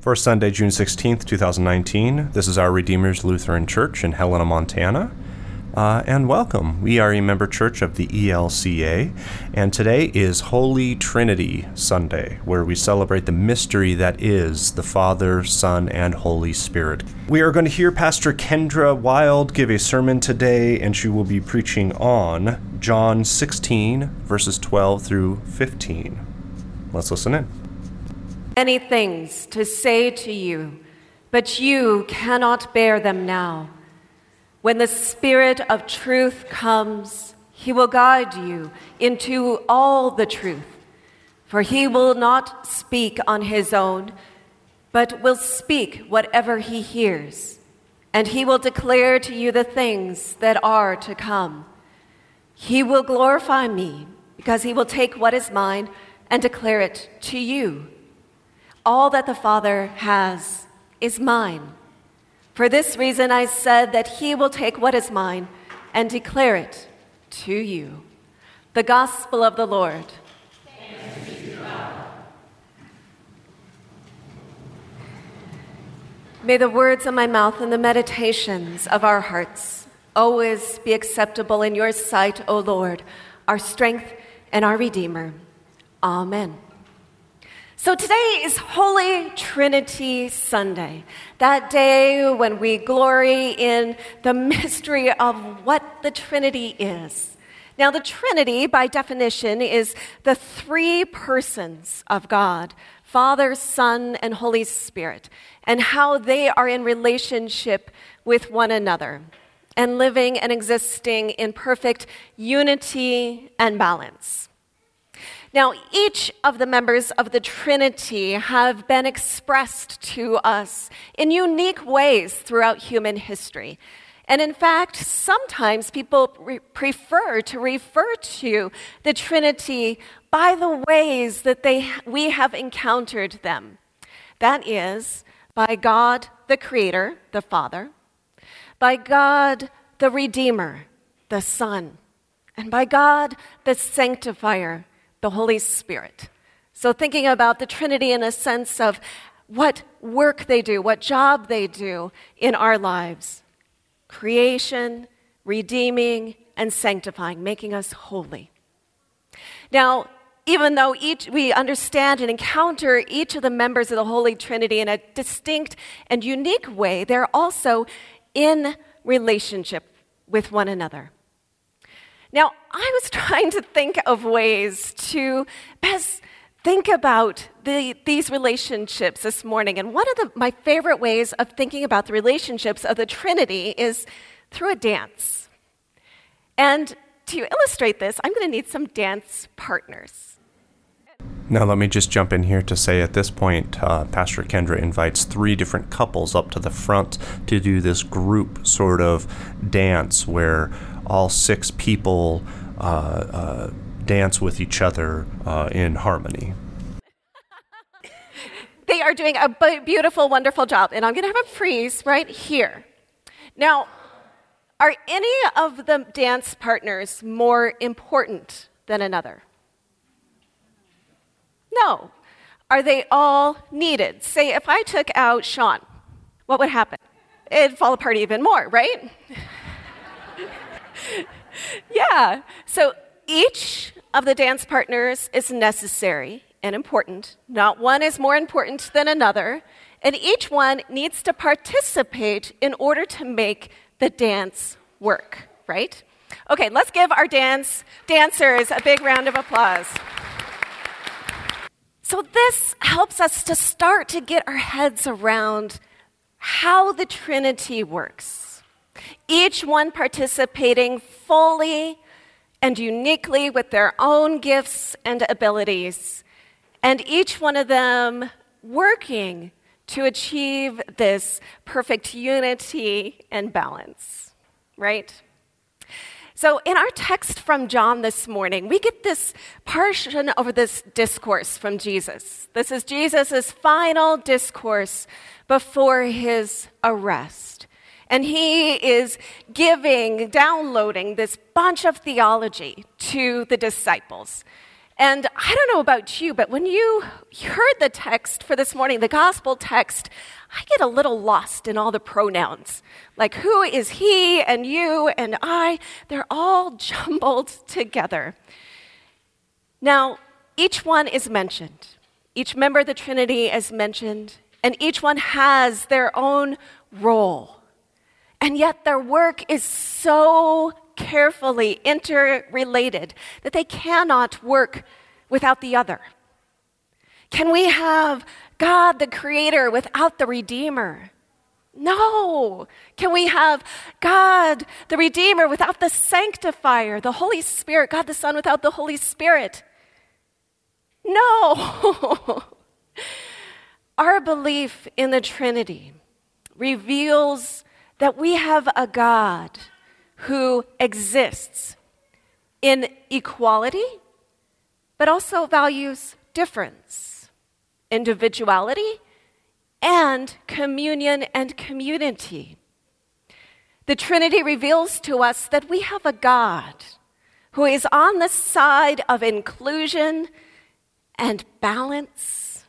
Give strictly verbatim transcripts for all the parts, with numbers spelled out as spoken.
For Sunday, June sixteenth, twenty nineteen, this is our Redeemer's Lutheran Church in Helena, Montana. Uh, and welcome. We are a member church of the E L C A, and today is Holy Trinity Sunday, where we celebrate the mystery that is the Father, Son, and Holy Spirit. We are going to hear Pastor Kendra Wild give a sermon today, and she will be preaching on John sixteen, verses twelve through fifteen. Let's listen in. Many things to say to you, but you cannot bear them now. When the Spirit of truth comes, he will guide you into all the truth. For he will not speak on his own, but will speak whatever he hears, and he will declare to you the things that are to come. He will glorify me, because he will take what is mine and declare it to you. All that the Father has is mine. For this reason I said that he will take what is mine and declare it to you. The Gospel of the Lord. Thanks be to God. May the words of my mouth and the meditations of our hearts always be acceptable in your sight, O Lord, our strength and our Redeemer. Amen. So today is Holy Trinity Sunday, that day when we glory in the mystery of what the Trinity is. Now, the Trinity, by definition, is the three persons of God, Father, Son, and Holy Spirit, and how they are in relationship with one another and living and existing in perfect unity and balance. Now, each of the members of the Trinity have been expressed to us in unique ways throughout human history. And in fact, sometimes people re- prefer to refer to the Trinity by the ways that they we have encountered them. That is, by God the Creator, the Father, by God the Redeemer, the Son, and by God the Sanctifier, the Holy Spirit. So thinking about the Trinity in a sense of what work they do, what job they do in our lives. Creation, redeeming, and sanctifying, making us holy. Now, even though each we understand and encounter each of the members of the Holy Trinity in a distinct and unique way, they're also in relationship with one another. Now, I was trying to think of ways to best think about the, these relationships this morning. And one of the, my favorite ways of thinking about the relationships of the Trinity is through a dance. And to illustrate this, I'm going to need some dance partners. Now, let me just jump in here to say at this point, uh, Pastor Kendra invites three different couples up to the front to do this group sort of dance where all six people uh, uh, dance with each other uh, in harmony. They are doing a b- beautiful, wonderful job. And I'm going to have a freeze right here. Now, are any of the dance partners more important than another? No. Are they all needed? Say, if I took out Sean, what would happen? It'd fall apart even more, right? Yeah. So each of the dance partners is necessary and important. Not one is more important than another. And each one needs to participate in order to make the dance work, right? Okay, let's give our dance dancers a big round of applause. So this helps us to start to get our heads around how the Trinity works. Each one participating fully and uniquely with their own gifts and abilities, and each one of them working to achieve this perfect unity and balance, right? So in our text from John this morning, we get this portion of this discourse from Jesus. This is Jesus' final discourse before his arrest. And he is giving, downloading this bunch of theology to the disciples. And I don't know about you, but when you heard the text for this morning, the gospel text, I get a little lost in all the pronouns. Like, who is he and you and I? They're all jumbled together. Now, each one is mentioned. Each member of the Trinity is mentioned, and each one has their own role. And yet their work is so carefully interrelated that they cannot work without the other. Can we have God the Creator without the Redeemer? No. Can we have God the Redeemer without the Sanctifier, the Holy Spirit, God the Son without the Holy Spirit? No. Our belief in the Trinity reveals that we have a God who exists in equality, but also values difference, individuality, and communion and community. The Trinity reveals to us that we have a God who is on the side of inclusion and balance.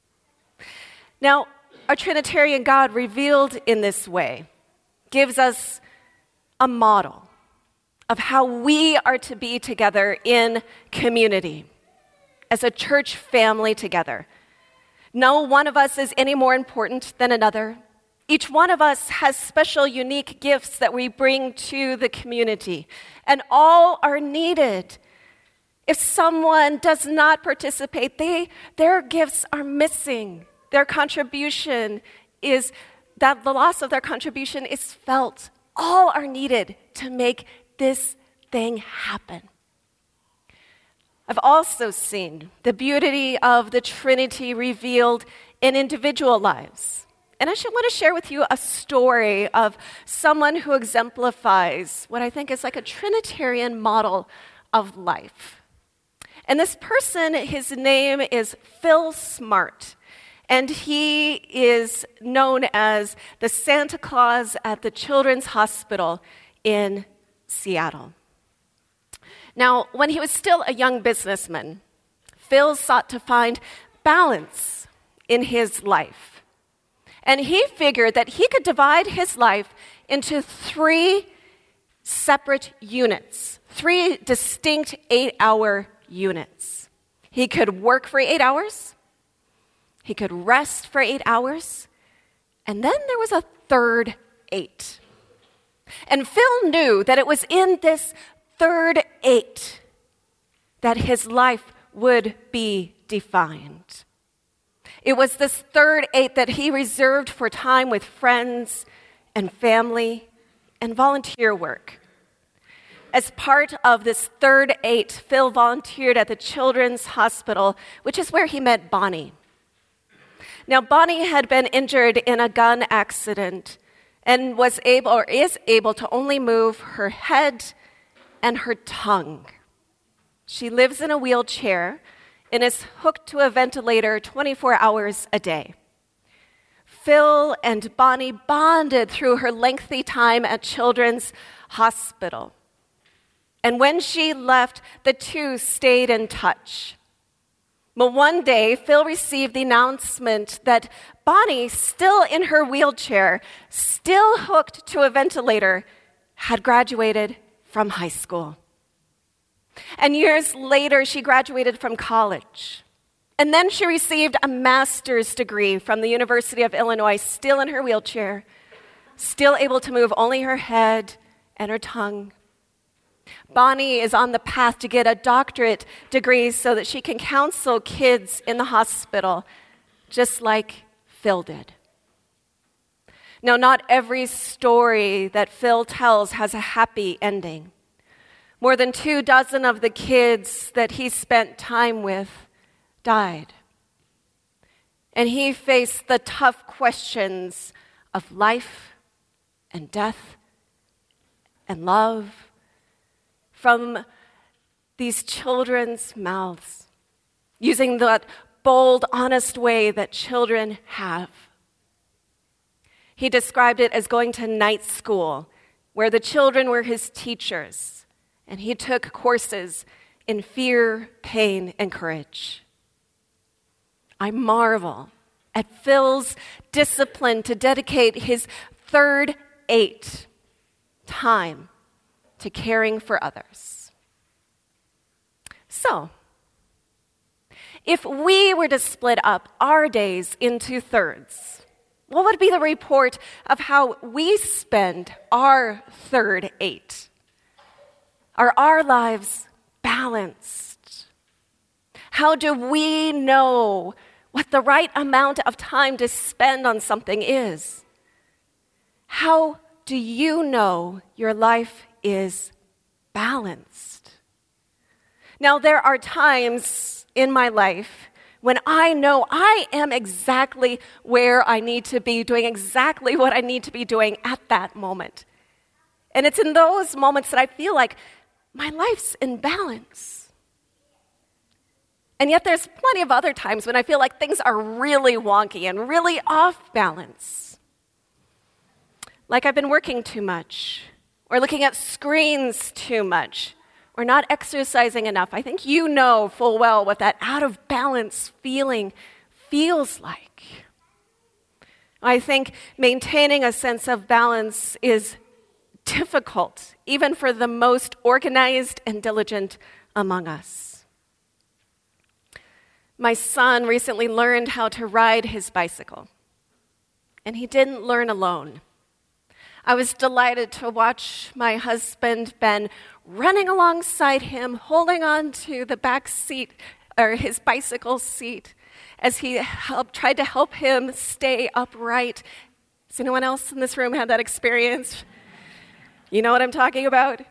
Now, our Trinitarian God revealed in this way gives us a model of how we are to be together in community, as a church family together. No one of us is any more important than another. Each one of us has special, unique gifts that we bring to the community, and all are needed. If someone does not participate, they, their gifts are missing. Their contribution is, that the loss of their contribution is felt. All are needed to make this thing happen. I've also seen the beauty of the Trinity revealed in individual lives. And I should want to share with you a story of someone who exemplifies what I think is like a Trinitarian model of life. And this person, his name is Phil Smart. And he is known as the Santa Claus at the Children's Hospital in Seattle. Now, when he was still a young businessman, Phil sought to find balance in his life. And he figured that he could divide his life into three separate units, three distinct eight-hour units. He could work for eight hours. He could rest for eight hours, and then there was a third eight. And Phil knew that it was in this third eight that his life would be defined. It was this third eight that he reserved for time with friends and family and volunteer work. As part of this third eight, Phil volunteered at the Children's Hospital, which is where he met Bonnie. Now, Bonnie had been injured in a gun accident and was able or is able to only move her head and her tongue. She lives in a wheelchair and is hooked to a ventilator twenty-four hours a day. Phil and Bonnie bonded through her lengthy time at Children's Hospital. And when she left, the two stayed in touch. But one day, Phil received the announcement that Bonnie, still in her wheelchair, still hooked to a ventilator, had graduated from high school. And years later, she graduated from college. And then she received a master's degree from the University of Illinois, still in her wheelchair, still able to move only her head and her tongue. Bonnie is on the path to get a doctorate degree so that she can counsel kids in the hospital, just like Phil did. Now, not every story that Phil tells has a happy ending. More than two dozen of the kids that he spent time with died. And he faced the tough questions of life and death and love from these children's mouths, using that bold, honest way that children have. He described it as going to night school, where the children were his teachers, and he took courses in fear, pain, and courage. I marvel at Phil's discipline to dedicate his third eight time to caring for others. So, if we were to split up our days into thirds, what would be the report of how we spend our third eight? Are our lives balanced? How do we know what the right amount of time to spend on something is? How do you know your life is balanced? Now, there are times in my life when I know I am exactly where I need to be, doing exactly what I need to be doing at that moment. And it's in those moments that I feel like my life's in balance. And yet there's plenty of other times when I feel like things are really wonky and really off balance. Like I've been working too much, or looking at screens too much, or not exercising enough. I think you know full well what that out of balance feeling feels like. I think maintaining a sense of balance is difficult, even for the most organized and diligent among us. My son recently learned how to ride his bicycle, and he didn't learn alone. I was delighted to watch my husband, Ben, running alongside him, holding on to the back seat, or his bicycle seat, as he helped, tried to help him stay upright. Has anyone else in this room had that experience? You know what I'm talking about?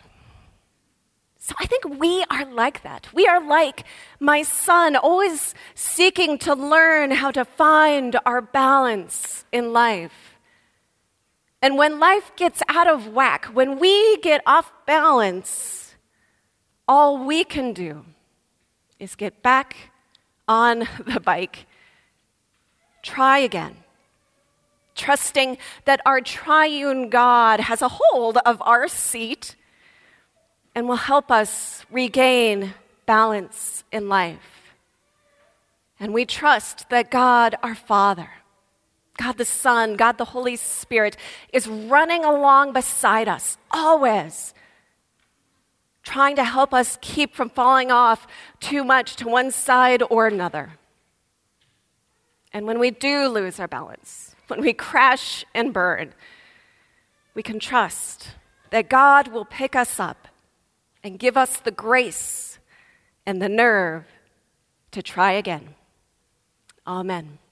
So I think we are like that. We are like my son, always seeking to learn how to find our balance in life. And when life gets out of whack, when we get off balance, all we can do is get back on the bike, try again, trusting that our triune God has a hold of our seat and will help us regain balance in life. And we trust that God, our Father, God the Son, God the Holy Spirit, is running along beside us, always, trying to help us keep from falling off too much to one side or another. And when we do lose our balance, when we crash and burn, we can trust that God will pick us up and give us the grace and the nerve to try again. Amen.